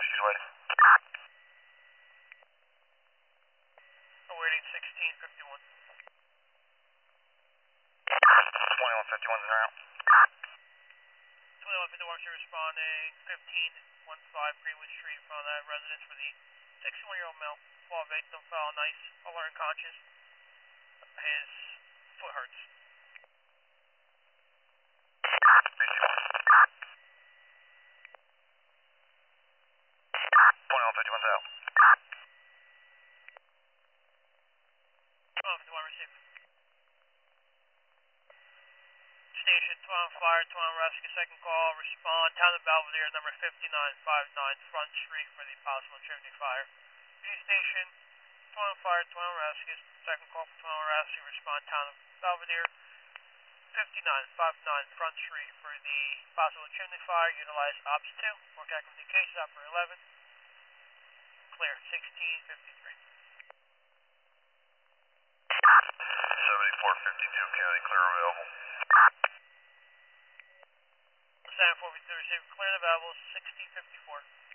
She's waiting. Awaiting 1651. 2151's en route. 2151 should responding 1515 Greenwood Street in front of that residence for the 61-year-old male. 12 victim file nice, alert and conscious. His foot hurts. 2151's out. 2151 received. Station 12 fire, 12 rescue, second call, respond, town of Belvedere, number 5959 Front Street for the possible chimney fire. View station, 12 fire, 12 rescue, second call for 12 rescue, respond, town of Belvedere, 5959 Front Street for the possible chimney fire, utilize OPS 2, work out communications, operator 11, clear, 1653. 7452 County, clear available. 7452 received, clear and available, 1654.